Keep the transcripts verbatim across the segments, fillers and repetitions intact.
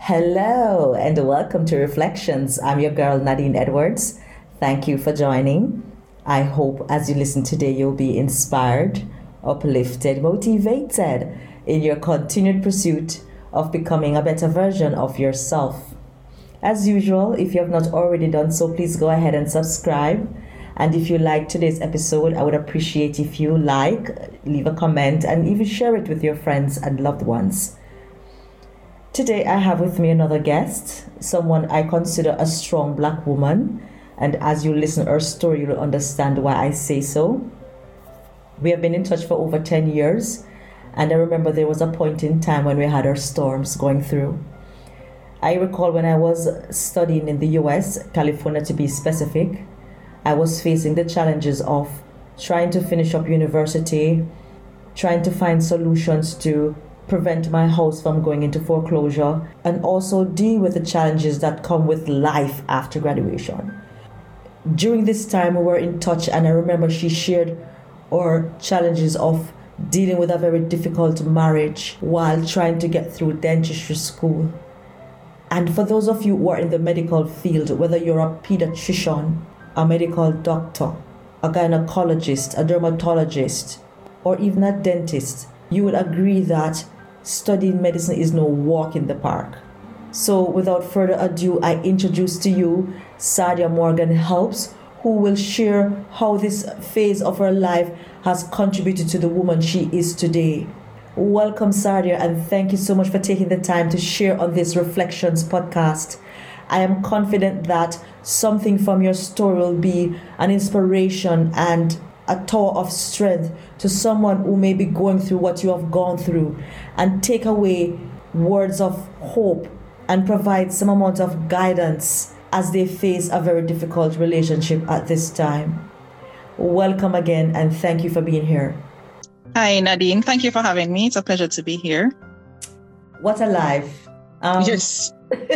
Hello and welcome to Reflections. I'm your girl Nadine Edwards. Thank you for joining. I hope as you listen today you'll be inspired, uplifted, motivated in your continued pursuit of becoming a better version of yourself. As usual, if you have not already done so, please go ahead and subscribe. And if you like today's episode, I would appreciate if you like, leave a comment, and even share it with your friends and loved ones. Today I have with me another guest, someone I consider a strong black woman, and as you listen to her story, you'll understand why I say so. We have been in touch for over ten years, and I remember there was a point in time when we had our storms going through. I recall when I was studying in the U S, California to be specific, I was facing the challenges of trying to finish up university, trying to find solutions to prevent my house from going into foreclosure, and also deal with the challenges that come with life after graduation. During this time we were in touch, and I remember she shared our challenges of dealing with a very difficult marriage while trying to get through dentistry school. And for those of you who are in the medical field, whether you're a pediatrician, a medical doctor, a gynecologist, a dermatologist, or even a dentist, you will agree that studying medicine is no walk in the park. So without further ado, I introduce to you Sadia Morgan Helps, who will share how this phase of her life has contributed to the woman she is today. Welcome, Sadia, and thank you so much for taking the time to share on this Reflections podcast. I am confident that something from your story will be an inspiration and a tower of strength to someone who may be going through what you have gone through, and take away words of hope and provide some amount of guidance as they face a very difficult relationship at this time. Welcome again, and thank you for being here. Hi, Nadine. Thank you for having me. It's a pleasure to be here. What a life. Um, yes.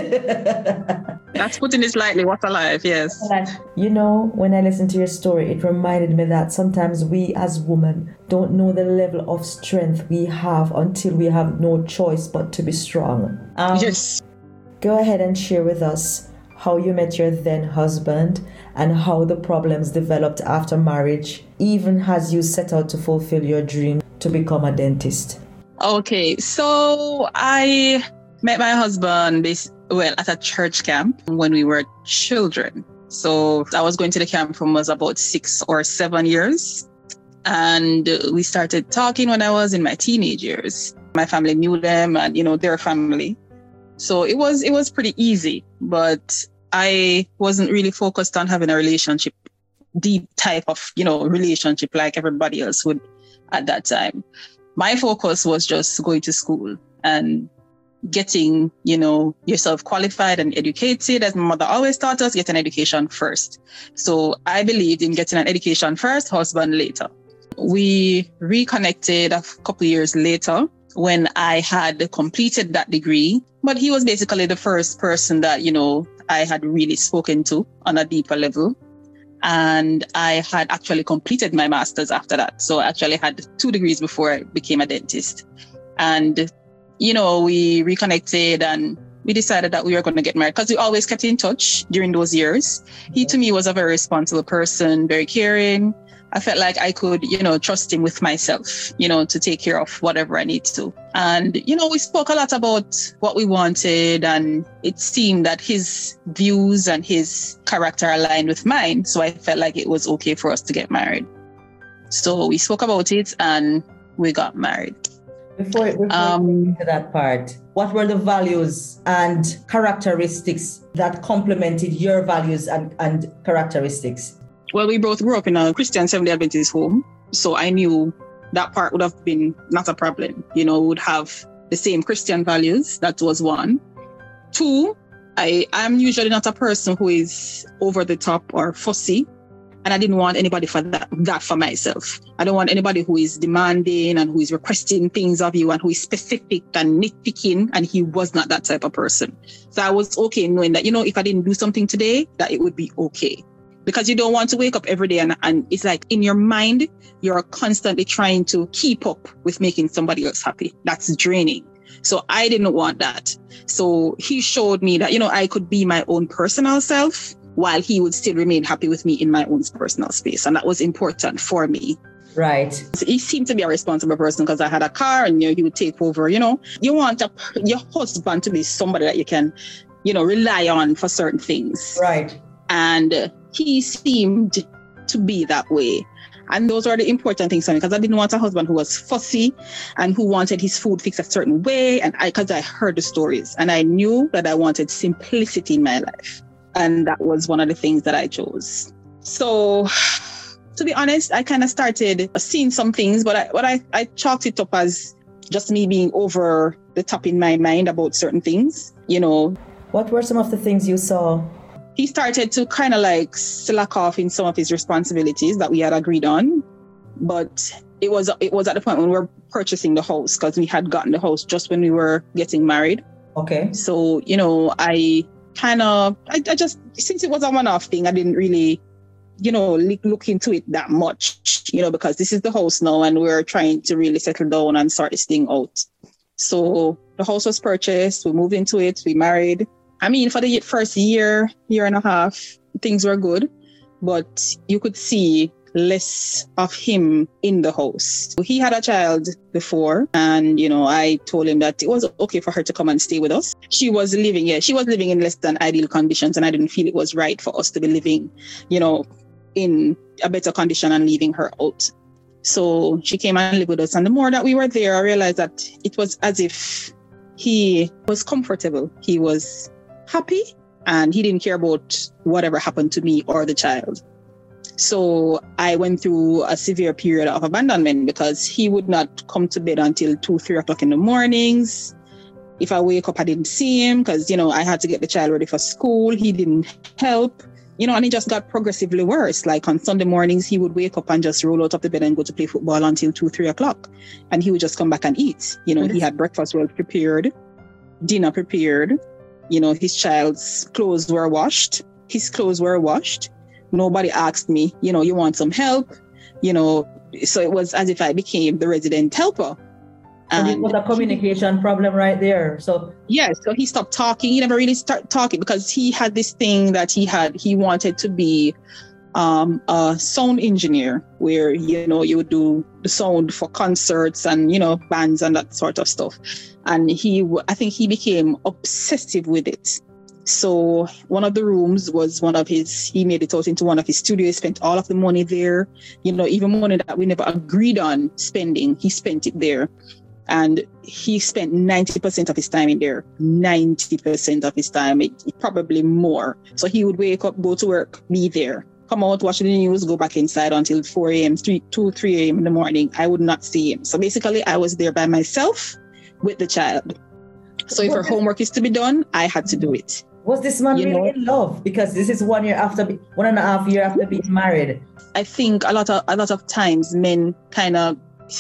That's putting it lightly. What a life, yes. You know, when I listened to your story, it reminded me that sometimes we as women don't know the level of strength we have until we have no choice but to be strong. Um, yes. Go ahead and share with us how you met your then husband and how the problems developed after marriage, even as you set out to fulfill your dream to become a dentist. Okay, so I met my husband, well, at a church camp when we were children. So I was going to the camp from was about six or seven years. And we started talking when I was in my teenage years. My family knew them and, you know, their family. So it was it was pretty easy, but I wasn't really focused on having a relationship, deep type of, you know, relationship like everybody else would at that time. My focus was just going to school and getting, you know, yourself qualified and educated. As my mother always taught us, get an education first. So I believed in getting an education first, husband later. We reconnected a couple of years later when I had completed that degree. But he was basically the first person that, you know, I had really spoken to on a deeper level. And I had actually completed my master's after that. So I actually had two degrees before I became a dentist. And, you know, we reconnected and we decided that we were going to get married because we always kept in touch during those years. He, to me, was a very responsible person, very caring. I felt like I could, you know, trust him with myself, you know, to take care of whatever I need to. And, you know, we spoke a lot about what we wanted, and it seemed that his views and his character aligned with mine. So I felt like it was okay for us to get married. So we spoke about it and we got married. Before, before um, we get into that part, what were the values and characteristics that complemented your values and, and characteristics? Well, we both grew up in a Christian Seventh-day Adventist home. So I knew that part would have been not a problem. You know, we would have the same Christian values. That was one. Two, I am usually not a person who is over the top or fussy. And I didn't want anybody for that, that for myself. I don't want anybody who is demanding and who is requesting things of you and who is specific and nitpicking. And he was not that type of person. So I was okay knowing that, you know, if I didn't do something today, that it would be okay. Because you don't want to wake up every day and, and it's like in your mind, you're constantly trying to keep up with making somebody else happy. That's draining. So I didn't want that. So he showed me that, you know, I could be my own personal self while he would still remain happy with me in my own personal space. And that was important for me. Right. So he seemed to be a responsible person because I had a car and, you know, he would take over, you know. You want a, your husband to be somebody that you can, you know, rely on for certain things. Right. And he seemed to be that way. And those are the important things for me because I didn't want a husband who was fussy and who wanted his food fixed a certain way. And I, because I heard the stories and I knew that I wanted simplicity in my life. And that was one of the things that I chose. So to be honest, I kind of started seeing some things, but I, but I, I chalked it up as just me being over the top in my mind about certain things, you know. What were some of the things you saw? He started to kind of like slack off in some of his responsibilities that we had agreed on. But it was it was at the point when we were purchasing the house because we had gotten the house just when we were getting married. Okay. So, you know, I kind of, I, I just, since it was a one-off thing, I didn't really, you know, look into it that much, you know, because this is the house now and we're trying to really settle down and sort this thing out. So the house was purchased, we moved into it, we married. I mean, for the first year, year and a half, things were good, but you could see less of him in the house. He had a child before and, you know, I told him that it was okay for her to come and stay with us. She was living, yeah, she was living in less than ideal conditions and I didn't feel it was right for us to be living, you know, in a better condition and leaving her out. So she came and lived with us. And the more that we were there, I realized that it was as if he was comfortable. He was happy and he didn't care about whatever happened to me or the child. So I went through a severe period of abandonment because he would not come to bed until two, three o'clock in the mornings. If I wake up, I didn't see him because, you know, I had to get the child ready for school. He didn't help, you know, and it just got progressively worse. Like on Sunday mornings, he would wake up and just roll out of the bed and go to play football until two, three o'clock. And he would just come back and eat. You know, mm-hmm. He had breakfast well prepared, dinner prepared. You know, his child's clothes were washed. His clothes were washed. Nobody asked me, you know, you want some help? You know, so it was as if I became the resident helper. And it was a communication problem right there. So yes, yeah, so he stopped talking. He never really started talking because he had this thing that he had. He wanted to be um, a sound engineer, where you know you would do the sound for concerts and you know bands and that sort of stuff. And he, I think, he became obsessive with it. So one of the rooms was one of his, he made it out into one of his studios, he spent all of the money there, you know, even money that we never agreed on spending, he spent it there. And he spent ninety percent of his time in there, ninety percent of his time, it, probably more. So he would wake up, go to work, be there, come out, watch the news, go back inside until four a.m., two, three a.m. in the morning. I would not see him. So basically I was there by myself with the child. So if her homework is to be done, I had to do it. Was this man you really know? in love? Because this is one year after, one and a half year after being married. I think a lot of a lot of times men kind of,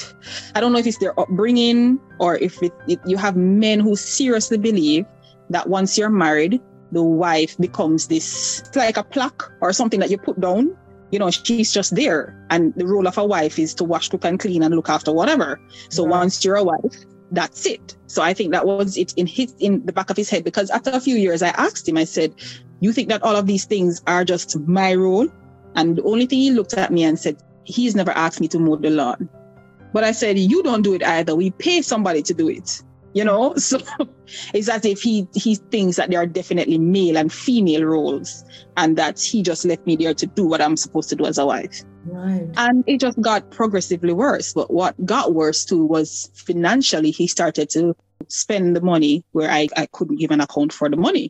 I don't know if it's their upbringing or if it, it, you have men who seriously believe that once you're married, the wife becomes this, it's like a plaque or something that you put down. You know, she's just there. And the role of a wife is to wash, cook and clean and look after whatever. So right. Once you're a wife, that's it. So I think that was it in his in the back of his head, because after a few years I asked him, I said, you think that all of these things are just my role? And the only thing he looked at me and said, he's never asked me to mow the lawn. But I said, you don't do it either. We pay somebody to do it. You know, so it's as if he he thinks that there are definitely male and female roles and that he just left me there to do what I'm supposed to do as a wife. Right. And it just got progressively worse. But what got worse too was financially, he started to spend the money where I, I couldn't give an account for the money.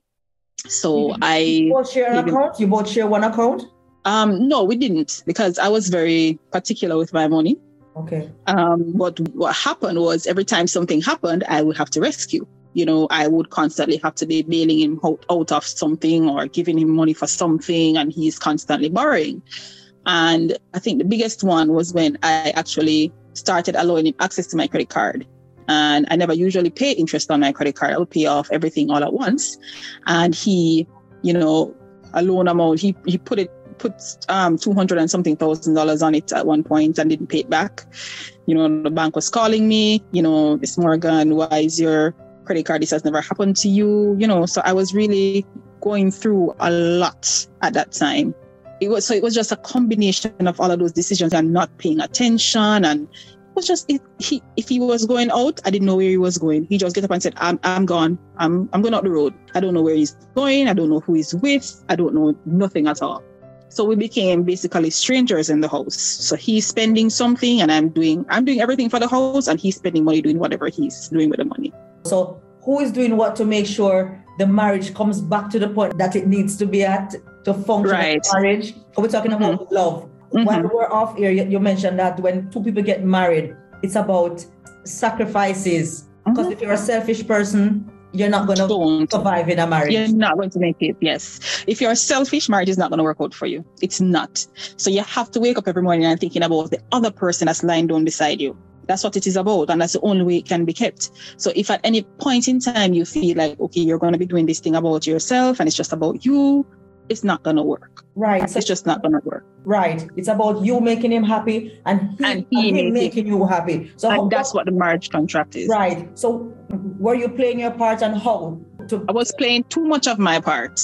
So you, I... You both share an account? You both share one account? Um, no, we didn't, because I was very particular with my money. Okay. Um, but what happened was every time something happened, I would have to rescue. You know, I would constantly have to be bailing him out, out of something or giving him money for something, and he's constantly borrowing. And I think the biggest one was when I actually started allowing him access to my credit card. And I never usually pay interest on my credit card. I would pay off everything all at once. And he, you know, a loan amount, he, he put it put um, two hundred and something thousand dollars on it at one point and didn't pay it back. You know, the bank was calling me, you know, Miss Morgan, why is your credit card? This has never happened to you. You know, so I was really going through a lot at that time. It was, so it was just a combination of all of those decisions and not paying attention. And it was just, it, he, if he was going out, I didn't know where he was going. He just get up and said, I'm, I'm gone. I'm, I'm going out the road. I don't know where he's going. I don't know who he's with. I don't know nothing at all. So we became basically strangers in the house. So he's spending something and I'm doing, I'm doing everything for the house and he's spending money doing whatever he's doing with the money. So who is doing what to make sure the marriage comes back to the point that it needs to be at to function right. as marriage? We're talking about mm-hmm. love. Mm-hmm. While we're off here, you mentioned that when two people get married, it's about sacrifices. Because mm-hmm. if you're a selfish person, you're not going to survive in a marriage. You're not going to make it, yes. If you're selfish, marriage is not going to work out for you. It's not. So you have to wake up every morning and thinking about the other person that's lying down beside you. That's what it is about. And that's the only way it can be kept. So if at any point in time you feel like, okay, you're going to be doing this thing about yourself and it's just about you, it's not going to work. Right. So it's just not going to work. Right. It's about you making him happy and he, and he, and him making you happy. So and how, that's what the marriage contract is. Right. So were you playing your part and how? To- I was playing too much of my part.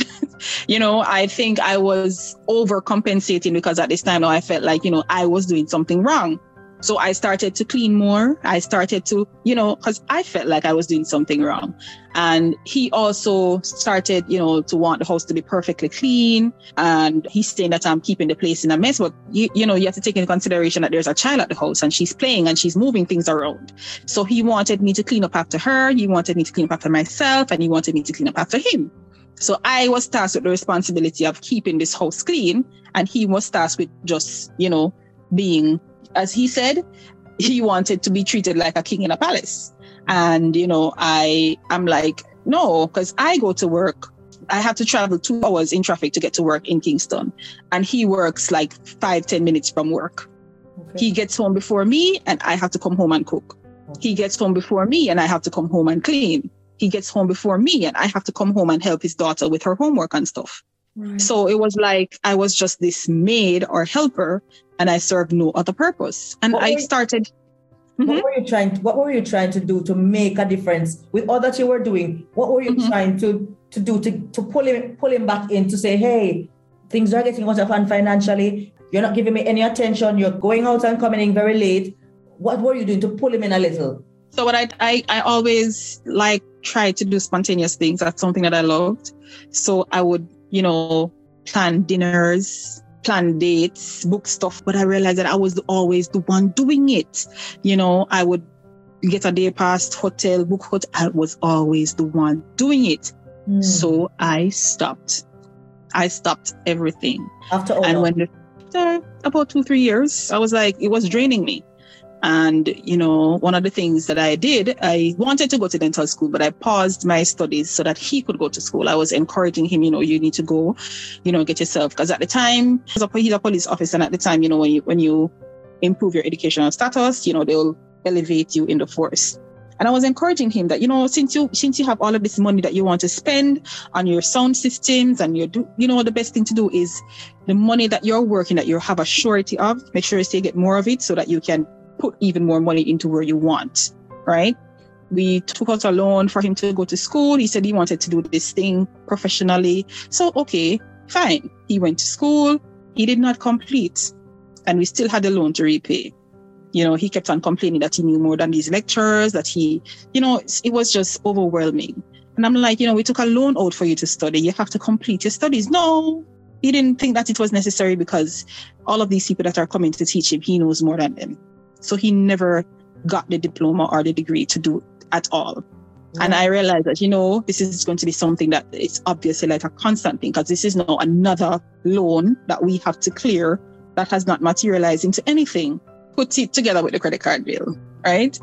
You know, I think I was overcompensating because at this time I felt like, you know, I was doing something wrong. So I started to clean more. I started to, you know, because I felt like I was doing something wrong. And he also started, you know, to want the house to be perfectly clean. And he's saying that I'm keeping the place in a mess. But, you, you know, you have to take into consideration that there's a child at the house and she's playing and she's moving things around. So he wanted me to clean up after her. He wanted me to clean up after myself. And he wanted me to clean up after him. So I was tasked with the responsibility of keeping this house clean. And he was tasked with just, you know, being, as he said, he wanted to be treated like a king in a palace. And, you know, I am like, no, because I go to work. I have to travel two hours in traffic to get to work in Kingston. And he works like five, ten minutes from work. Okay. He gets home before me and I have to come home and cook. Okay. He gets home before me and I have to come home and clean. He gets home before me and I have to come home and help his daughter with her homework and stuff. Right. So it was like I was just this maid or helper and I served no other purpose. And I started... What mm-hmm. were you trying to, what were you trying to do to make a difference with all that you were doing? What were you mm-hmm. trying to, to do to, to pull him pull him back in to say, hey, things are getting out of hand financially. You're not giving me any attention. You're going out and coming in very late. What were you doing to pull him in a little? So what I I, I always like try to do spontaneous things. That's something that I loved. So I would, you know, plan dinners, plan dates, book stuff. But I realized that I was always the one doing it. You know, I would get a day pass, hotel, book hotel. I was always the one doing it. Mm. So I stopped. I stopped everything. After all, and when the, after about two, three years, I was like, it was draining me. And, you know, one of the things that I did, I wanted to go to dental school, but I paused my studies so that he could go to school. I was encouraging him, you know, you need to go, you know, get yourself. Because at the time, he's a police officer. And at the time, you know, when you, when you improve your educational status, you know, they'll elevate you in the force. And I was encouraging him that, you know, since you since you have all of this money that you want to spend on your sound systems and your, do, you know, the best thing to do is the money that you're working, that you have a surety of, make sure you get more of it so that you can put even more money into where you want, right? We took out a loan for him to go to school. He said he wanted to do this thing professionally. So, okay, fine. He went to school. He did not complete. And we still had a loan to repay. You know, he kept on complaining that he knew more than these lecturers, that he, you know, it was just overwhelming. And I'm like, you know, we took a loan out for you to study. You have to complete your studies. No, he didn't think that it was necessary because all of these people that are coming to teach him, he knows more than them. So he never got the diploma or the degree to do at all. Yeah. And I realized that, you know, this is going to be something that is obviously like a constant thing because this is now another loan that we have to clear that has not materialized into anything. Put it together with the credit card bill, right?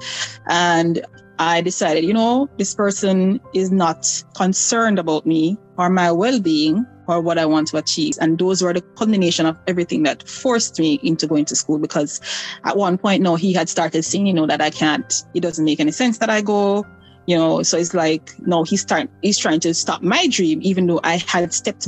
And I decided, you know, this person is not concerned about me or my well-being or what I want to achieve. And those were the combination of everything that forced me into going to school because at one point, no, he had started saying, you know, that I can't, it doesn't make any sense that I go, you know, so it's like, no, he's, start, he's trying to stop my dream, even though I had stepped back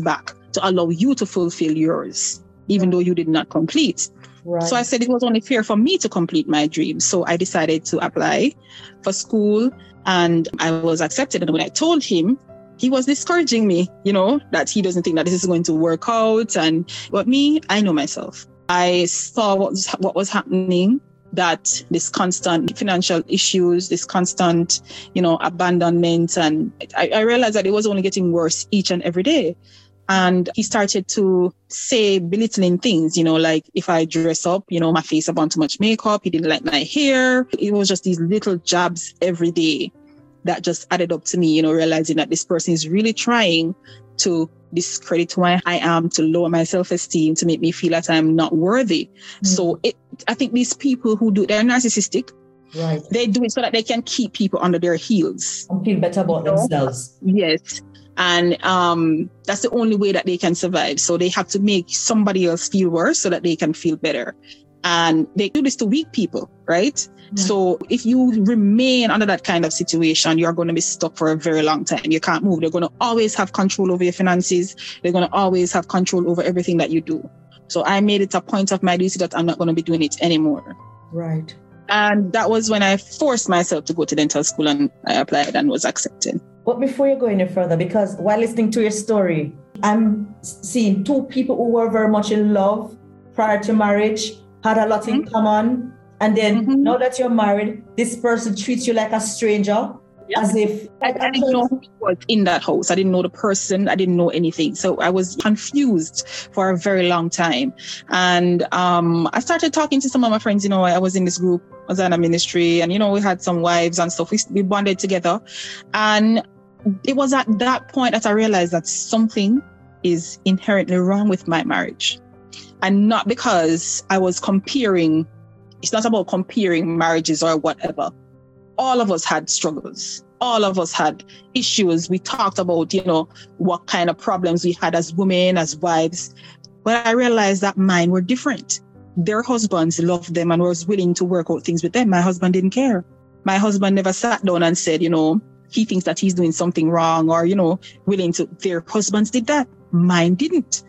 to allow you to fulfill yours, even though you did not complete. Right. So I said it was only fair for me to complete my dream. So I decided to apply for school and I was accepted. And when I told him, he was discouraging me, you know, that he doesn't think that this is going to work out. And but me, I know myself. I saw what was, what was happening, that this constant financial issues, this constant, you know, abandonment. And I, I realized that it was only getting worse each and every day. And he started to say belittling things, you know, like if I dress up, you know, my face upon too much makeup, he didn't like my hair. It was just these little jabs every day that just added up to me, you know, realizing that this person is really trying to discredit who I am, to lower my self-esteem, to make me feel that I'm not worthy. Mm. So it, I think these people who do, they're narcissistic. Right. They do it so that they can keep people under their heels. And feel better about you know? themselves. Yes. And um, that's the only way that they can survive. So they have to make somebody else feel worse so that they can feel better. And they do this to weak people, right? Mm-hmm. So if you remain under that kind of situation, you're going to be stuck for a very long time. You can't move. They're going to always have control over your finances. They're going to always have control over everything that you do. So I made it a point of my duty that I'm not going to be doing it anymore. Right. And that was when I forced myself to go to dental school and I applied and was accepted. But before you go any further, because while listening to your story, I'm seeing two people who were very much in love prior to marriage, had a lot in mm-hmm. common. And then mm-hmm. now that you're married, this person treats you like a stranger, yeah. as if... I, I didn't know who was in that house. I didn't know the person. I didn't know anything. So I was confused for a very long time. And um, I started talking to some of my friends. You know, I was in this group, I was in a ministry, and, you know, we had some wives and stuff. We, we bonded together. And it was at that point that I realized that something is inherently wrong with my marriage. And not because I was comparing. It's not about comparing marriages or whatever. All of us had struggles. All of us had issues. We talked about, you know, what kind of problems we had as women, as wives. But I realized that mine were different. Their husbands loved them and was willing to work out things with them. My husband didn't care. My husband never sat down and said, you know, he thinks that he's doing something wrong or, you know, willing to. Their husbands did that. Mine didn't.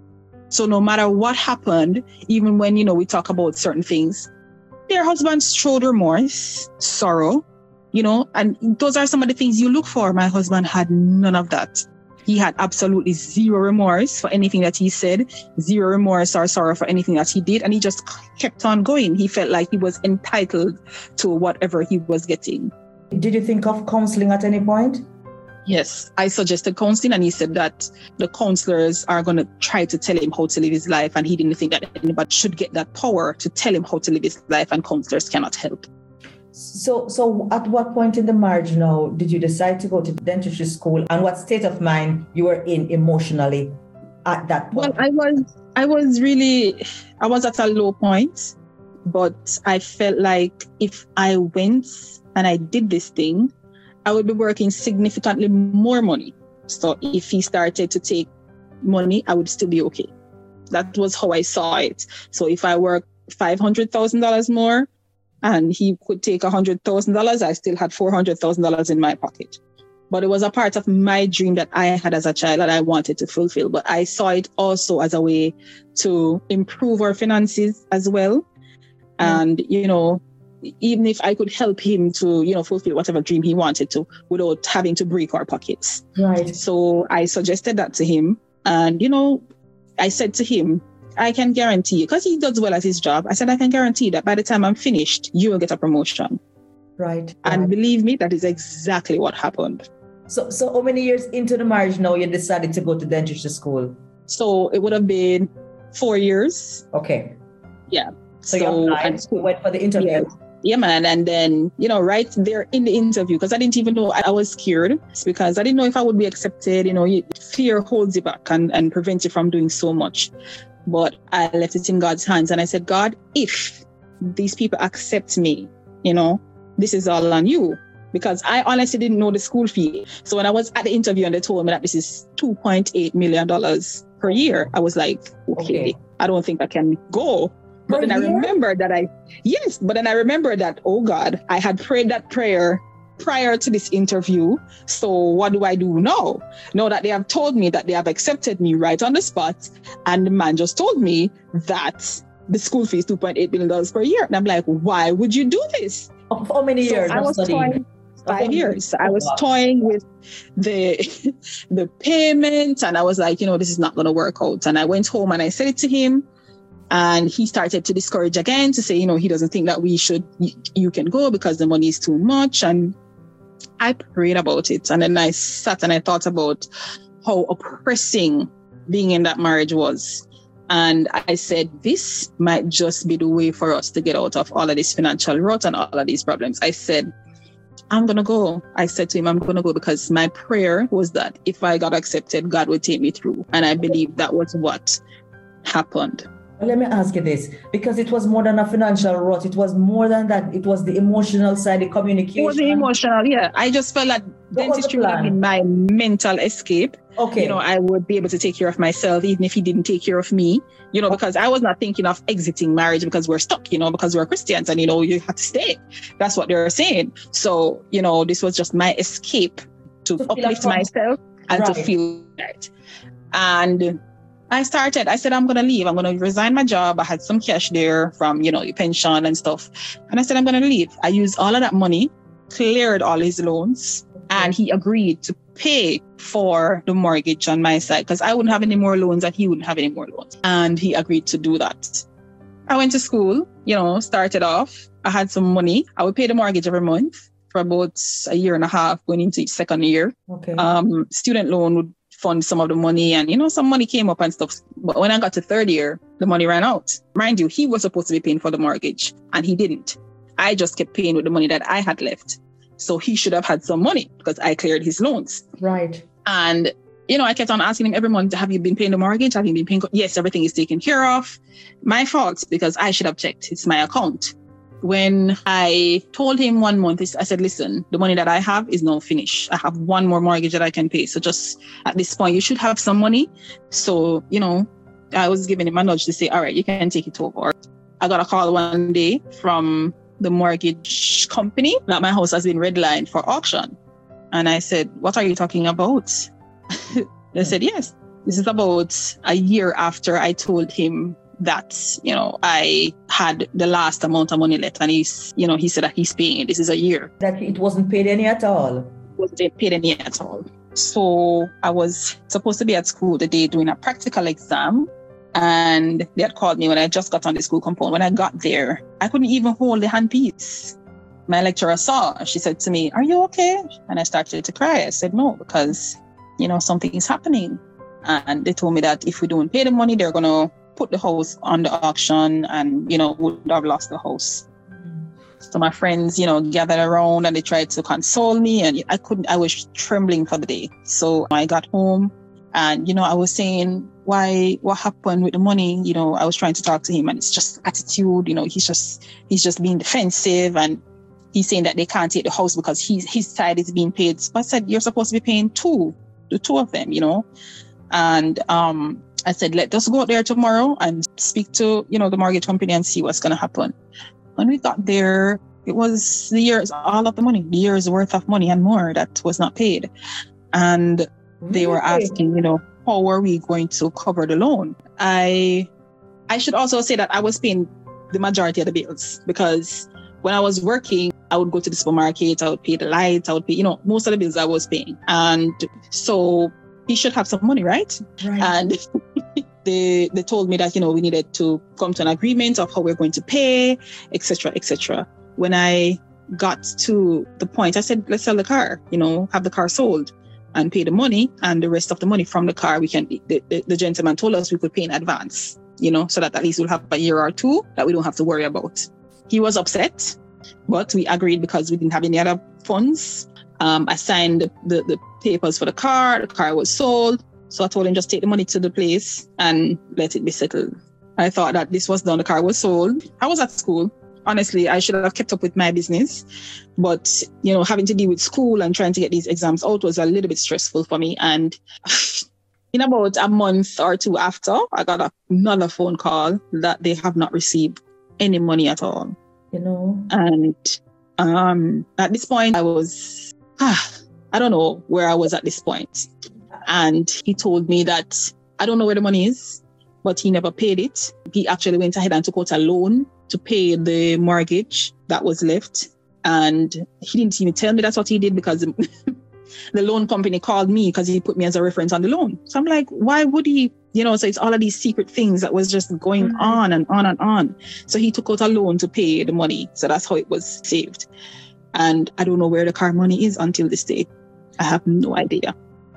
So no matter what happened, even when, you know, we talk about certain things, their husbands showed remorse, sorrow, you know, and those are some of the things you look for. My husband had none of that. He had absolutely zero remorse for anything that he said, zero remorse or sorrow for anything that he did. And he just kept on going. He felt like he was entitled to whatever he was getting. Did you think of counseling at any point? Yes, I suggested counseling, and he said that the counselors are going to try to tell him how to live his life, and he didn't think that anybody should get that power to tell him how to live his life, and counselors cannot help. So, so at what point in the marriage now did you decide to go to dentistry school, and what state of mind you were in emotionally at that point? Well, I was, I was really, I was at a low point, but I felt like if I went and I did this thing, I would be working significantly more money. So if he started to take money, I would still be okay. That was how I saw it. So if I work five hundred thousand dollars more and he could take one hundred thousand dollars, I still had four hundred thousand dollars in my pocket. But it was a part of my dream that I had as a child that I wanted to fulfill. But I saw it also as a way to improve our finances as well. Mm. And, you know, even if I could help him to, you know, fulfill whatever dream he wanted to without having to break our pockets. Right. So I suggested that to him. And, you know, I said to him, I can guarantee you, because he does well at his job. I said, I can guarantee that by the time I'm finished, you will get a promotion. Right. And right. believe me, that is exactly what happened. So, so how many years into the marriage now you decided to go to dentistry school? So it would have been four years. Okay. Yeah. So, so you applied, you went for the interview. Yeah. Yeah, man. And then, you know, right there in the interview, because I didn't even know, I, I was scared because I didn't know if I would be accepted. You know, you, fear holds you back and, and prevents you from doing so much. But I left it in God's hands. And I said, God, if these people accept me, you know, this is all on you. Because I honestly didn't know the school fee. So when I was at the interview and they told me that this is two point eight million dollars per year, I was like, okay, okay. I don't think I can go. But per then year? I remembered that I, yes, but then I remembered that, oh God, I had prayed that prayer prior to this interview. So what do I do now? Now that they have told me that they have accepted me right on the spot, and the man just told me that the school fee is two point eight billion dollars per year. And I'm like, why would you do this? For how many years? So I was toying, five years. I was toying with the the payment, and I was like, you know, this is not going to work out. And I went home and I said it to him, and he started to discourage again, to say, you know, he doesn't think that we should, you, you can go because the money is too much. And I prayed about it. And then I sat and I thought about how oppressing being in that marriage was. And I said, this might just be the way for us to get out of all of this financial rut and all of these problems. I said, I'm going to go. I said to him, I'm going to go, because my prayer was that if I got accepted, God would take me through. And I believe that was what happened. Let me ask you this, because it was more than a financial rut. It was more than that. It was the emotional side, the communication. It was the emotional, yeah. I just felt like dentistry would have been my mental escape. Okay. You know, I would be able to take care of myself, even if he didn't take care of me, you know, okay. Because I was not thinking of exiting marriage because we're stuck, you know, because we're Christians and, you know, you have to stay. That's what they were saying. So, you know, this was just my escape to, to uplift myself and right. to feel right. And I started, I said, I'm going to leave. I'm going to resign my job. I had some cash there from, you know, your pension and stuff. And I said, I'm going to leave. I used all of that money, cleared all his loans, and he agreed to pay for the mortgage on my side, because I wouldn't have any more loans and he wouldn't have any more loans. And he agreed to do that. I went to school, you know, started off. I had some money. I would pay the mortgage every month for about a year and a half, going into each second year. Okay. Um, student loan would fund some of the money, and, you know, some money came up and stuff. But when I got to third year, the money ran out. Mind you, he was supposed to be paying for the mortgage and he didn't. I just kept paying with the money that I had left. So he should have had some money because I cleared his loans. Right. And, you know, I kept on asking him every month, have you been paying the mortgage? Have you been paying? Yes, everything is taken care of. My fault, because I should have checked. It's my account. When I told him one month, I said, listen, the money that I have is now finished. I have one more mortgage that I can pay. So just at this point, you should have some money. So, you know, I was giving him a nudge to say, all right, you can take it over. I got a call one day from the mortgage company that my house has been redlined for auction. And I said, what are you talking about? They said, yes, this is about a year after I told him that, you know, I had the last amount of money left, and he's, you know, he said that he's paying. This is a year. That it wasn't paid any at all? It wasn't paid any at all. So I was supposed to be at school the day doing a practical exam, and they had called me when I just got on the school compound. When I got there, I couldn't even hold the handpiece. My lecturer saw, she said to me, are you okay? And I started to cry. I said, no, because, you know, something is happening. And they told me that if we don't pay the money, they're going to put the house on the auction, and, you know, would have lost the house. Mm-hmm. So my friends, you know, gathered around and they tried to console me, and I couldn't, I was trembling for the day. So I got home and, you know, I was saying, why, what happened with the money? You know, I was trying to talk to him, and it's just attitude, you know, he's just, he's just being defensive, and he's saying that they can't take the house because he's, his side is being paid. But I said, you're supposed to be paying two, the two of them, you know? And, um, I said, let us go out there tomorrow and speak to, you know, the mortgage company and see what's going to happen. When we got there, it was the year's, all of the money, the year's worth of money and more that was not paid. And they were asking, you know, how are we going to cover the loan? I, I should also say that I was paying the majority of the bills, because when I was working, I would go to the supermarket, I would pay the lights, I would pay, you know, most of the bills I was paying. And so he should have some money, right? Right. And they they told me that, you know, we needed to come to an agreement of how we're going to pay, et cetera, et cetera. When I got to the point, I said, let's sell the car, you know, have the car sold and pay the money, and the rest of the money from the car, we can, the, the, the gentleman told us we could pay in advance, you know, so that at least we'll have a year or two that we don't have to worry about. He was upset, but we agreed because we didn't have any other funds. Um, I signed the, the, the papers for the car. The car was sold. So I told him, just take the money to the place and let it be settled. I thought that this was done. The car was sold. I was at school. Honestly, I should have kept up with my business. But, you know, having to deal with school and trying to get these exams out was a little bit stressful for me. And in about a month or two after, I got another phone call that they have not received any money at all. You know? And Um, at this point, I was, ah, I don't know where I was at this point. And he told me that I don't know where the money is, but he never paid it. He actually went ahead and took out a loan to pay the mortgage that was left. And he didn't even tell me that's what he did, because the loan company called me because he put me as a reference on the loan. So I'm like, why would he? You know, so it's all of these secret things that was just going mm-hmm. on and on and on. So he took out a loan to pay the money. So that's how it was saved. And I don't know where the car money is until this day. I have no idea.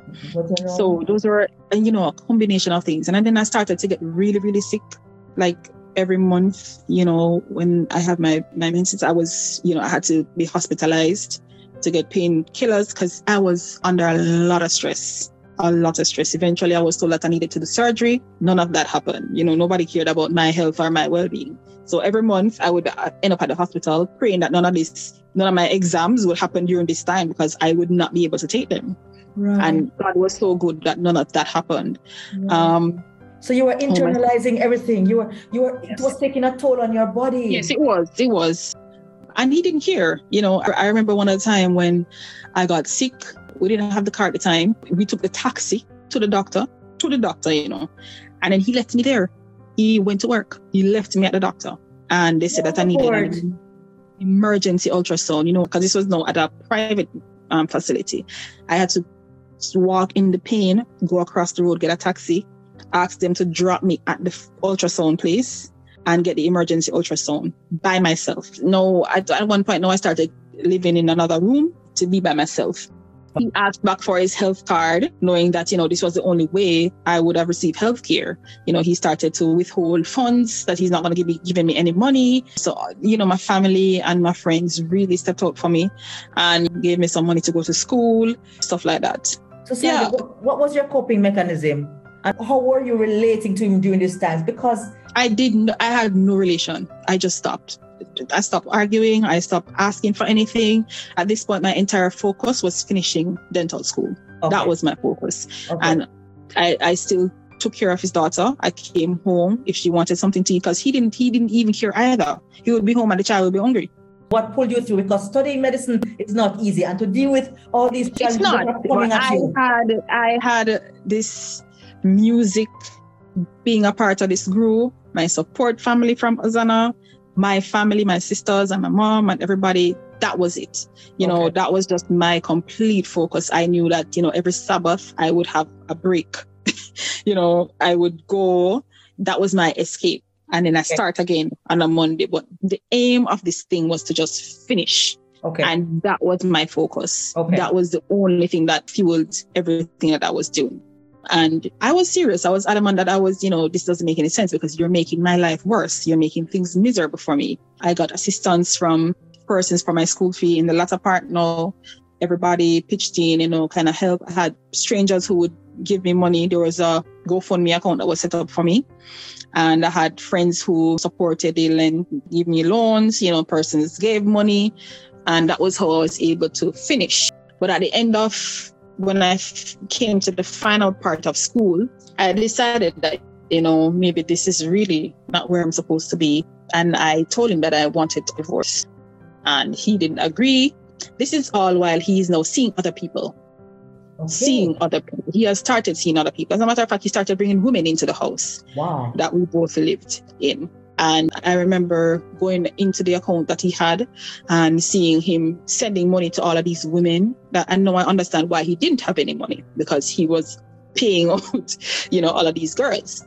So those were, you know, a combination of things. And then I started to get really, really sick. Like every month, you know, when I have my, my menses, I was, you know, I had to be hospitalized to get painkillers because I was under a lot of stress, a lot of stress. Eventually, I was told that I needed to do surgery. None of that happened. You know, nobody cared about my health or my well-being. So every month I would end up at the hospital praying that none of this, none of my exams would happen during this time because I would not be able to take them. Right. And God was so good that none of that happened. Right. Um, so you were internalizing oh everything. You were, you were, yes. It was taking a toll on your body. Yes, it was. It was. And he didn't care. You know, I, I remember one of the time when I got sick, we didn't have the car at the time. We took the taxi to the doctor, to the doctor, you know, and then he left me there. He went to work. He left me at the doctor. And they said oh, that I needed Lord. an emergency ultrasound, you know, because this was now at a private um, facility. I had to walk in the pain, go across the road, get a taxi, ask them to drop me at the ultrasound place and get the emergency ultrasound by myself. No, at, at one point, no, I started living in another room to be by myself. He asked back for his health card, knowing that, you know, this was the only way I would have received health care. You know, he started to withhold funds, that he's not going to give me, giving me any money. So, you know, my family and my friends really stepped up for me and gave me some money to go to school, stuff like that. So, Sandy, yeah. what, what was your coping mechanism? And how were you relating to him during this time? Because I didn't, I had no relation. I just stopped. I stopped arguing. I stopped asking for anything. At this point, my entire focus was finishing dental school. Okay. That was my focus. Okay. And I, I still took care of his daughter. I came home if she wanted something to eat, because he didn't, he didn't even care either. He would be home and the child would be hungry. What pulled you through? Because studying medicine is not easy, and to deal with all these challenges it's not. that are coming at I you. had, I had this music, being a part of this group, my support family from Hosanna, my family, my sisters and my mom and everybody, that was it. You okay. know, that was just my complete focus. I knew that, you know, every Sabbath I would have a break. You know, I would go, that was my escape. And then I okay. start again on a Monday. But the aim of this thing was to just finish. Okay. And that was my focus. Okay. That was the only thing that fueled everything that I was doing. And I was serious. I was adamant that I was, you know, this doesn't make any sense because you're making my life worse. You're making things miserable for me. I got assistance from persons for my school fee in the latter part. No, everybody pitched in, you know, kind of help. I had strangers who would give me money. There was a GoFundMe account that was set up for me. And I had friends who supported, they lent, give me loans, you know, persons gave money. And that was how I was able to finish. But at the end of when I f- came to the final part of school, I decided that, you know, maybe this is really not where I'm supposed to be. And I told him that I wanted to divorce. And he didn't agree. This is all while he is now seeing other people. Okay. Seeing other people. He has started seeing other people. As a matter of fact, he started bringing women into the house. Wow. That we both lived in. And I remember going into the account that he had and seeing him sending money to all of these women. That I know I understand why he didn't have any money, because he was paying out, you know, all of these girls.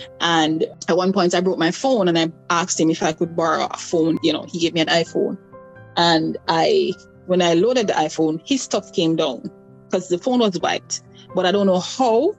And at one point I broke my phone and I asked him if I could borrow a phone. You know, he gave me an iPhone. And I, when I loaded the iPhone, his stuff came down because the phone was wiped. But I don't know how,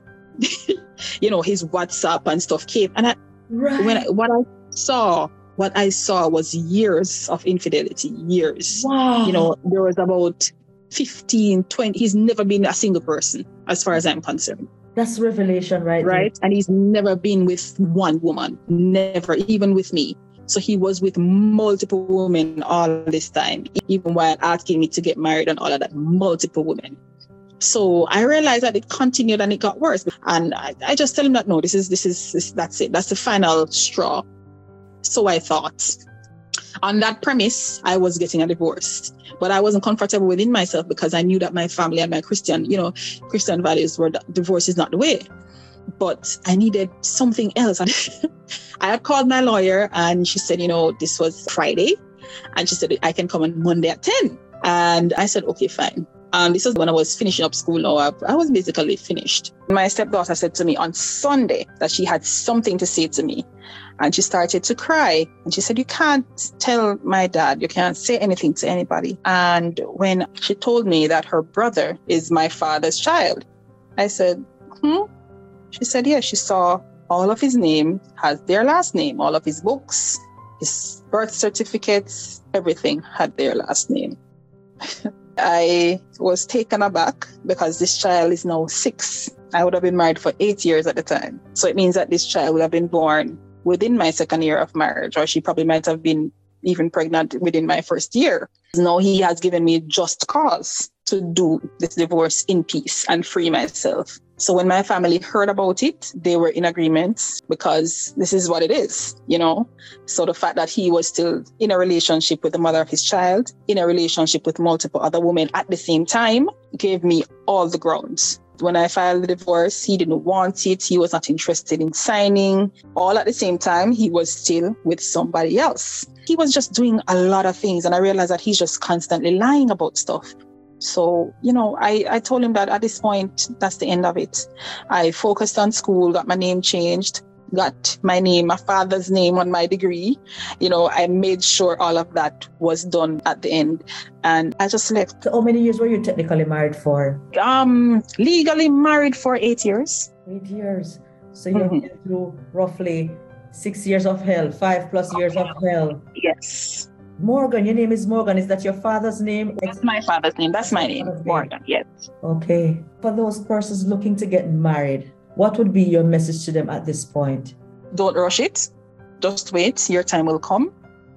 you know, his WhatsApp and stuff came. And I, right. when I, what I saw, what I saw was years of infidelity, years. Wow. You know, there was about fifteen, twenty, he's never been a single person as far as I'm concerned. That's revelation, right? Right. There. And he's never been with one woman, never, even with me. So he was with multiple women all this time, even while asking me to get married and all of that, multiple women. So I realized that it continued and it got worse. And I, I just tell him that, no, this is, this is, this, that's it. That's the final straw. So I thought. On that premise, I was getting a divorce, but I wasn't comfortable within myself because I knew that my family and my Christian, you know, Christian values were that divorce is not the way. But I needed something else. I had called my lawyer and she said, you know, this was Friday. And she said, I can come on Monday at ten. And I said, okay, fine. And this was when I was finishing up school now. I, I was basically finished. My stepdaughter said to me on Sunday that she had something to say to me. And she started to cry. And she said, you can't tell my dad. You can't say anything to anybody. And when she told me that her brother is my father's child, I said, hmm? She said, yeah, she saw all of his name has their last name. All of his books, his birth certificates, everything had their last name. I was taken aback because this child is now six. I would have been married for eight years at the time. So it means that this child would have been born within my second year of marriage, or she probably might have been even pregnant within my first year. Now he has given me just cause to do this divorce in peace and free myself. So when my family heard about it, they were in agreement because this is what it is, you know. So the fact that he was still in a relationship with the mother of his child, in a relationship with multiple other women at the same time, gave me all the grounds. When I filed the divorce, he didn't want it. He was not interested in signing. All at the same time, he was still with somebody else. He was just doing a lot of things. And I realized that he's just constantly lying about stuff. So, you know, I, I told him that at this point, that's the end of it. I focused on school, got my name changed, got my name, my father's name on my degree. You know, I made sure all of that was done at the end. And I just left. So how many years were you technically married for? Um, legally married for eight years. Eight years. So you've Mm-hmm. been through roughly six years of hell, five plus years of hell. Yes. Morgan, your name is Morgan. Is that your father's name? That's my father's name. That's my name, Morgan. Yes. Okay. For those persons looking to get married, what would be your message to them at this point? Don't rush it. Just wait. Your time will come.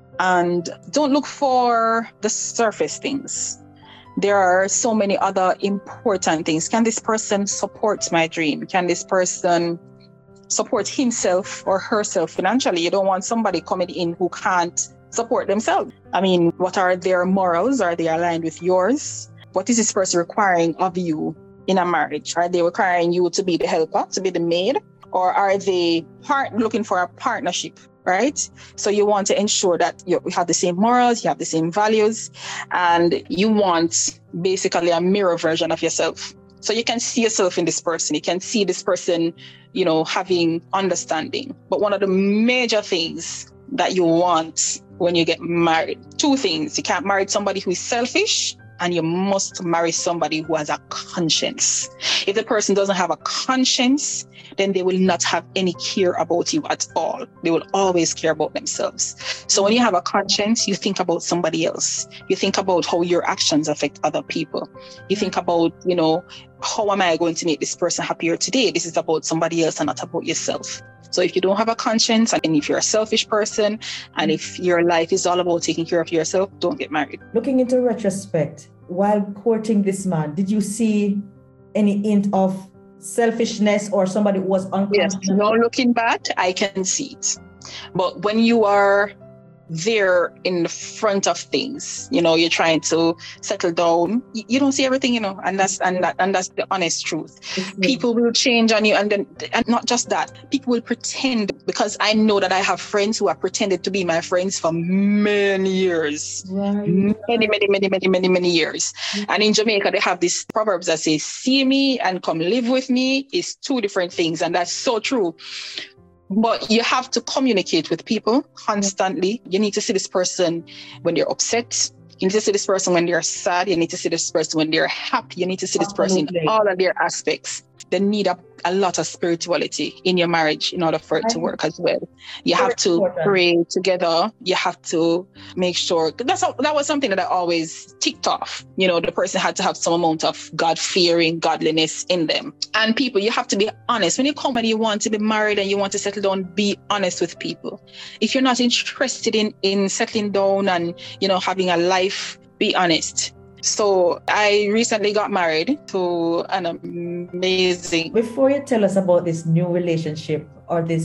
And don't look for the surface things. There are so many other important things. Can this person support my dream? Can this person support himself or herself financially? You don't want somebody coming in who can't support themselves. I mean, what are their morals? Are they aligned with yours? What is this person requiring of you in a marriage? Are they requiring you to be the helper, to be the maid? Or are they part looking for a partnership, right? So you want to ensure that you have the same morals, you have the same values, and you want basically a mirror version of yourself. So you can see yourself in this person. You can see this person, you know, having understanding. But one of the major things that you want when you get married, two things. You can't marry somebody who is selfish, and you must marry somebody who has a conscience. If the person doesn't have a conscience, then they will not have any care about you at all. They will always care about themselves. So when you have a conscience, you think about somebody else. You think about how your actions affect other people. You think about, you know, how am I going to make this person happier today? This is about somebody else and not about yourself. So if you don't have a conscience, and if you're a selfish person, and if your life is all about taking care of yourself, don't get married. Looking into retrospect, while courting this man, did you see any hint of selfishness or somebody who was unconscious? Yes, now looking back, I can see it. But when you are there in the front of things, you know, you're trying to settle down, you don't see everything, you know, and that's and that and that's the honest truth. Mm-hmm. People will change on you, and then and not just that, people will pretend, because I know that I have friends who have pretended to be my friends for many years. Right. Many, many, many, many, many, many years. Mm-hmm. And in Jamaica, they have these proverbs that say, see me and come live with me is two different things. And that's so true. But you have to communicate with people constantly. You need to see this person when they're upset. You need to see this person when they're sad. You need to see this person when they're happy. You need to see this person in all of their aspects. They need a, a lot of spirituality in your marriage in order for it to work as well. You have to pray together. You have to make sure. That's how, that was something that I always ticked off. You know, the person had to have some amount of God-fearing, godliness in them. And people, you have to be honest. When you come and you want to be married and you want to settle down, be honest with people. If you're not interested in, in settling down and, you know, having a life, be honest. So I recently got married to an amazing... Before you tell us about this new relationship or this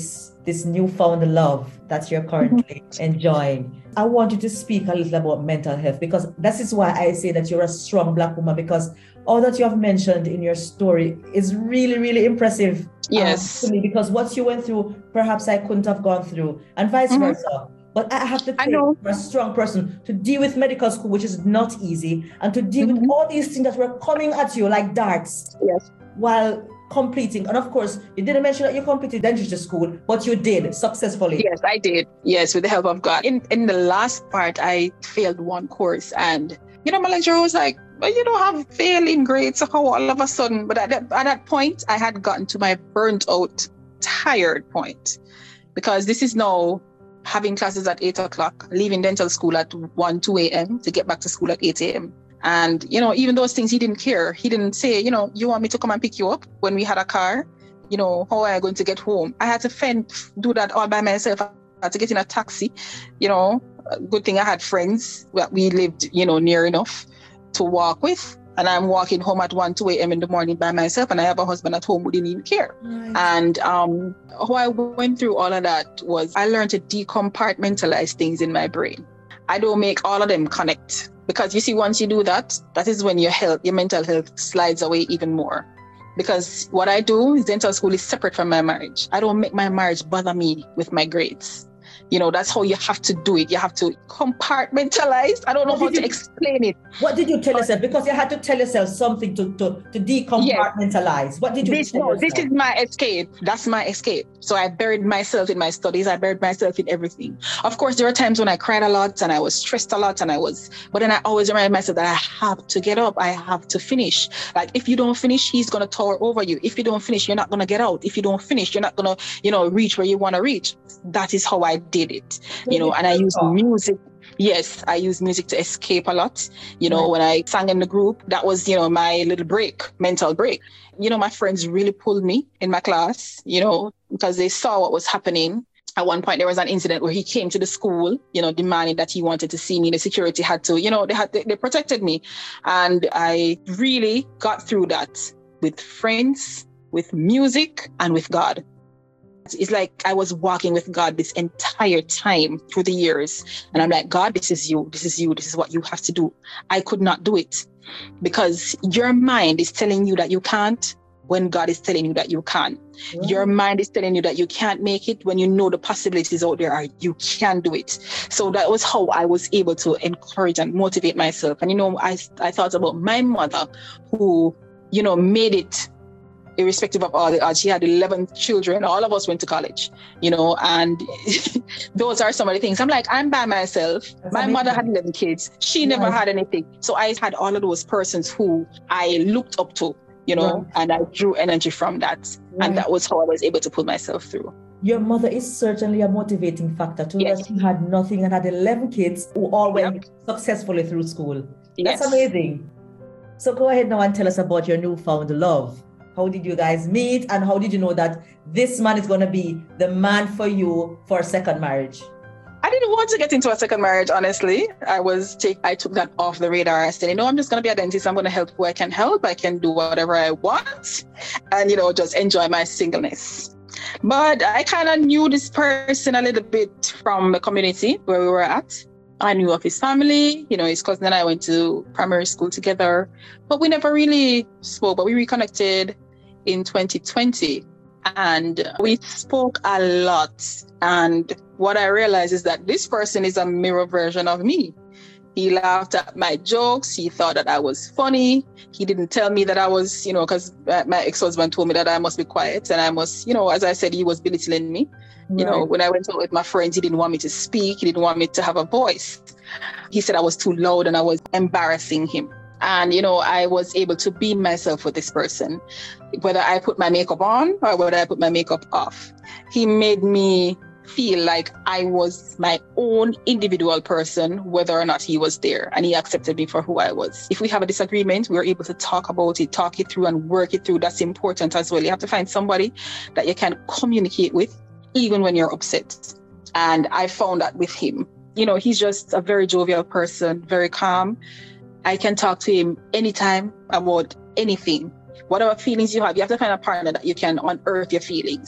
this newfound love that you're currently mm-hmm. enjoying. I want you to speak a little about mental health, because this is why I say that you're a strong Black woman, because all that you have mentioned in your story is really, really impressive. Yes. Um, to me, because what you went through, perhaps I couldn't have gone through, and vice mm-hmm. versa. But I have to take you're a strong person to deal with medical school, which is not easy, and to deal mm-hmm. with all these things that were coming at you like darts. Yes. While completing, and of course, you didn't mention that you completed dentistry school, but you did successfully. Yes, I did. Yes, with the help of God. In in the last part, I failed one course, and you know, my lecturer was like, "Well, you don't have failing grades, so how all of a sudden?" But at that, at that point, I had gotten to my burnt out, tired point, because this is now having classes at eight o'clock, leaving dental school at one, two a.m. to get back to school at eight a.m. And, you know, even those things he didn't care. He didn't say, you know, you want me to come and pick you up when we had a car? You know, how am I going to get home? I had to fend, do that all by myself. I had to get in a taxi. You know, good thing I had friends that we lived, you know, near enough to walk with. And I'm walking home at one, two a.m. in the morning by myself. And I have a husband at home who didn't even care. Right. And um, how I went through all of that was I learned to decompartmentalize things in my brain. I don't make all of them connect. Because you see, once you do that, that is when your health, your mental health slides away even more. Because what I do is dental school is separate from my marriage. I don't make my marriage bother me with my grades. You know, that's how you have to do it. You have to compartmentalize. I don't know how to you, explain it. What did you tell yourself? Because you had to tell yourself something to, to, to decompartmentalize. Yes. What did you this, tell no, yourself? This is my escape. That's my escape. So I buried myself in my studies. I buried myself in everything. Of course, there were times when I cried a lot and I was stressed a lot and I was, but then I always remind myself that I have to get up. I have to finish. Like, if you don't finish, he's going to tower over you. If you don't finish, you're not going to get out. If you don't finish, you're not going to, you know, reach where you want to reach. That is how I did it, you know, and I use music. Yes, I use music to escape a lot. You know, right. When I sang in the group, that was, you know, my little break, mental break. You know, my friends really pulled me in my class, you know, because they saw what was happening. At one point, there was an incident where he came to the school, you know, demanding that he wanted to see me. The security had to, you know, they had to, they protected me. And I really got through that with friends, with music, and with God. It's like I was walking with God this entire time through the years. And I'm like, God, this is you. This is you. This is what you have to do. I could not do it because your mind is telling you that you can't when God is telling you that you can. Right. Your mind is telling you that you can't make it when you know the possibilities out there are you can do it. So that was how I was able to encourage and motivate myself. And, you know, I, I thought about my mother who, you know, made it irrespective of all the odds. She had eleven children. All of us went to college, you know, and those are some of the things. I'm like, I'm by myself. That's my amazing. Mother had eleven kids. She never right. had anything. So I had all of those persons who I looked up to, you know, right. and I drew energy from that. Right. And that was how I was able to pull myself through. Your mother is certainly a motivating factor too. Yes. That she had nothing and had eleven kids who all went yep. successfully through school. That's yes. amazing. So go ahead now and tell us about your newfound love. How did you guys meet, and how did you know that this man is going to be the man for you for a second marriage? I didn't want to get into a second marriage, honestly. I was take, I took that off the radar. I said, you know, I'm just going to be a dentist. I'm going to help who I can help. I can do whatever I want and, you know, just enjoy my singleness. But I kind of knew this person a little bit from the community where we were at. I knew of his family, you know, his cousin and I went to primary school together, but we never really spoke, but we reconnected in twenty twenty and we spoke a lot. And what I realized is that this person is a mirror version of me. He laughed at my jokes. He thought that I was funny. He didn't tell me that I was, you know, because my ex-husband told me that I must be quiet and I must, you know, as I said, he was belittling me. Right. You know, when I went out with my friends, he didn't want me to speak. He didn't want me to have a voice. He said I was too loud and I was embarrassing him. And, you know, I was able to be myself with this person, whether I put my makeup on or whether I put my makeup off. He made me feel like I was my own individual person, whether or not he was there. And he accepted me for who I was. If we have a disagreement, we're able to talk about it, talk it through and work it through. That's important as well. You have to find somebody that you can communicate with, even when you're upset. And I found that with him. You know, he's just a very jovial person, very calm. I can talk to him anytime about anything. Whatever feelings you have, you have to find a partner that you can unearth your feelings.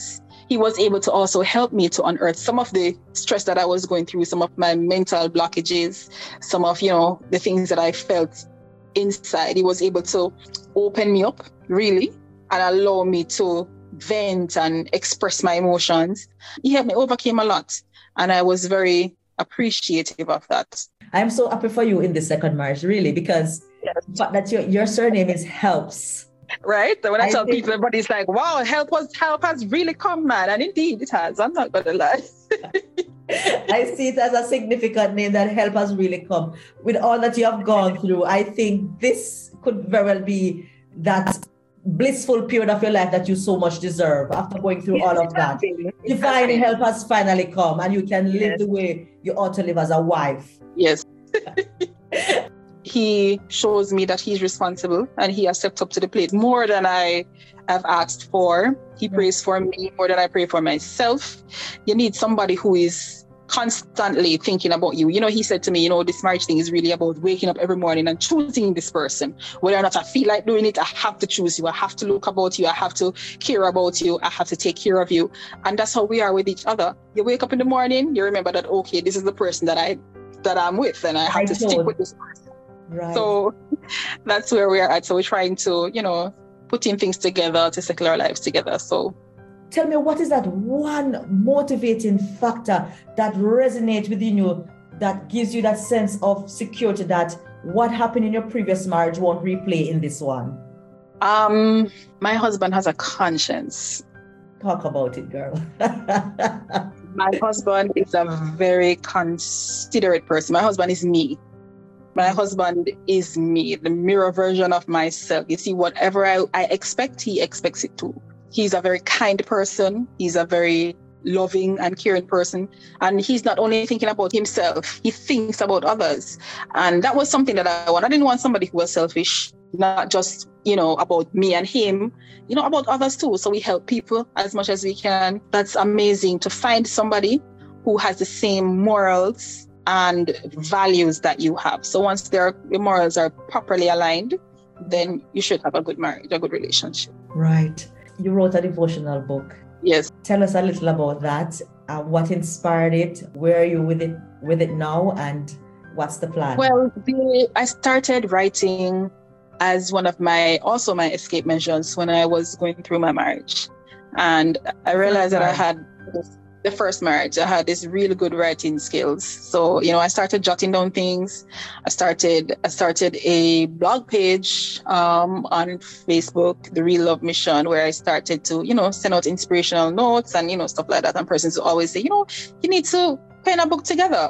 he was able to also help me to unearth some of the stress that I was going through, some of my mental blockages, some of, you know, the things that I felt inside. He was able to open me up, really, and allow me to vent and express my emotions. He helped me overcome a lot, and I was very appreciative of that. I'm so happy for you in the second marriage, really, because yes. the fact that your, your surname is Helps. Right? So when I, I tell think... people, everybody's like, wow, help was help has really come, man. And indeed it has. I'm not gonna lie. I see it as a significant name, that help has really come. With all that you have gone through, I think this could very well be that blissful period of your life that you so much deserve after going through yes, all of that. Divine help has finally come, and you can live yes. the way you ought to live as a wife. Yes. He shows me that he's responsible, and he has stepped up to the plate more than I have asked for. He prays for me more than I pray for myself. You need somebody who is constantly thinking about you. You know, he said to me, you know, this marriage thing is really about waking up every morning and choosing this person. Whether or not I feel like doing it, I have to choose you. I have to look about you. I have to care about you. I have to take care of you. And that's how we are with each other. You wake up in the morning, you remember that, okay, this is the person that I that I'm with, and I have I to stick with this person. Right. So that's where we are at. So we're trying to, you know, putting things together to settle our lives together. So tell me, what is that one motivating factor that resonates within you, that gives you that sense of security that what happened in your previous marriage won't replay in this one? Um, my husband has a conscience. Talk about it, girl. My husband is a very considerate person. My husband is me. My husband is me, the mirror version of myself. You see, whatever I, I expect, he expects it too. He's a very kind person. He's a very loving and caring person. And he's not only thinking about himself, he thinks about others. And that was something that I want. I didn't want somebody who was selfish, not just, you know, about me and him, you know, about others too. So we help people as much as we can. That's amazing to find somebody who has the same morals and values that you have. So once their morals are properly aligned, then you should have a good marriage, a good relationship. Right. You wrote a devotional book. Yes. Tell us a little about that. Uh, what inspired it? Where are you with it with it now? And what's the plan? Well, the, I started writing as one of my, also my escape measures when I was going through my marriage. And I realized that I had the first marriage, I had this really good writing skills. So, you know, I started jotting down things. I started, I started a blog page um, on Facebook, The Real Love Mission, where I started to, you know, send out inspirational notes and, you know, stuff like that. And persons who always say, you know, you need to pen a book together.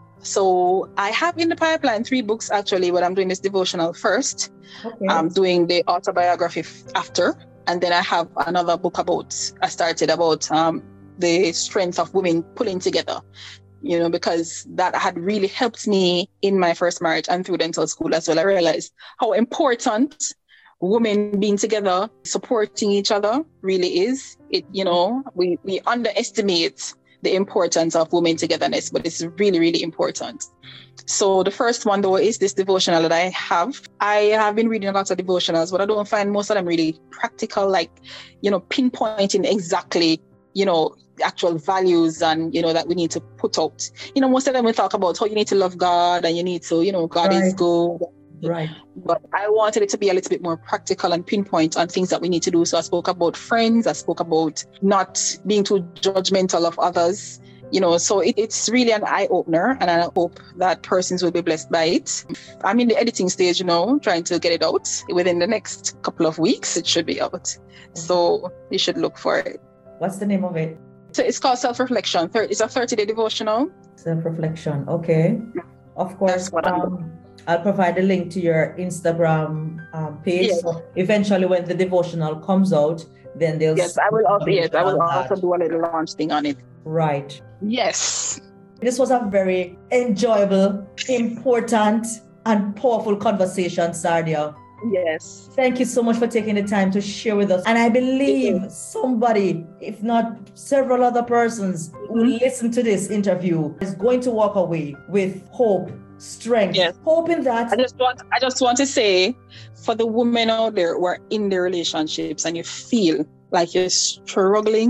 So I have in the pipeline three books actually, but I'm doing this devotional first. Okay. I'm doing the autobiography after. And then I have another book about, I started about, um, the strength of women pulling together, you know, because that had really helped me in my first marriage and through dental school as well. I realized how important women being together, supporting each other really is. It, you know, we, we underestimate the importance of women togetherness, but it's really, really important. So the first one though is this devotional that I have. I have been reading a lot of devotionals, but I don't find most of them really practical, like, you know, pinpointing exactly, you know, actual values and, you know, that we need to put out. You know, most of them we talk about how you need to love God and you need to, you know, God right. is good. Right. But I wanted it to be a little bit more practical and pinpoint on things that we need to do. So I spoke about friends. I spoke about not being too judgmental of others. You know, so it, it's really an eye-opener, and I hope that persons will be blessed by it. I'm in the editing stage, you know, trying to get it out. Within the next couple of weeks, it should be out. So you should look for it. What's the name of it? So it's called Self-Reflection. It's a thirty-day devotional. Self-Reflection. Okay. Of course, um, I'll provide a link to your Instagram um, page. Yes. So eventually, when the devotional comes out, then they'll. Yes, I will also. Yes, I will also do a little launch thing on it. Right. Yes. This was a very enjoyable, important, and powerful conversation, Sardia. Yes. Thank you so much for taking the time to share with us. And I believe somebody, if not several other persons who listen to this interview, is going to walk away with hope, strength, yes. hoping that. I just want I just want to say, for the women out there who are in their relationships and you feel like you're struggling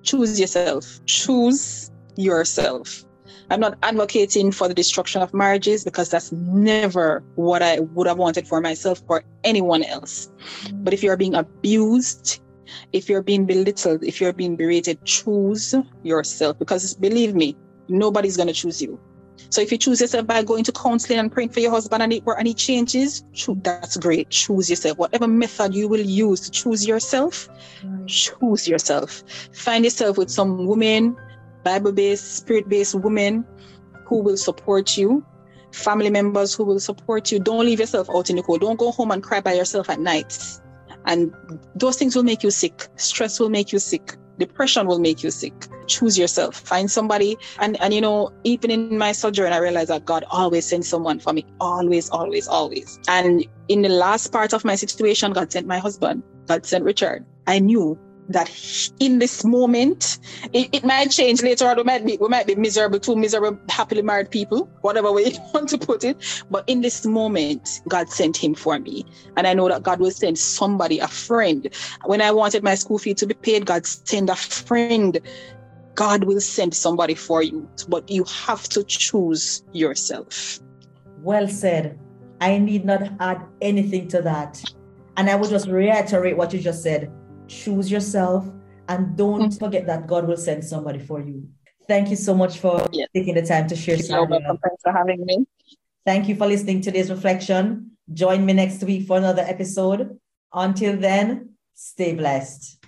choose yourself. Choose yourself. I'm not advocating for the destruction of marriages, because that's never what I would have wanted for myself or anyone else. But if you're being abused, if you're being belittled, if you're being berated, choose yourself, because believe me, nobody's going to choose you. So if you choose yourself by going to counseling and praying for your husband and it, or any changes, that's great. Choose yourself. Whatever method you will use to choose yourself, right. Choose yourself. Find yourself with some women, Bible-based, spirit-based women who will support you, family members who will support you. Don't leave yourself out in the cold. Don't go home and cry by yourself at night. And those things will make you sick. Stress will make you sick. Depression will make you sick. Choose yourself. Find somebody. And, and you know, even in my sojourn, I realized that God always sends someone for me. Always, always, always. And in the last part of my situation, God sent my husband. God sent Richard. I knew that in this moment, it, it might change later on. We might be, we might be miserable, two miserable, happily married people, whatever way you want to put it. But in this moment, God sent him for me. And I know that God will send somebody, a friend. When I wanted my school fee to be paid, God sent a friend. God will send somebody for you, but you have to choose yourself. Well said. I need not add anything to that. And I will just reiterate what you just said. Choose yourself, and don't mm-hmm. forget that God will send somebody for you. Thank you so much for yes. taking the time to share. You're welcome. Thanks for having me. Thank you for listening to today's reflection. Join me next week for another episode. Until then, stay blessed.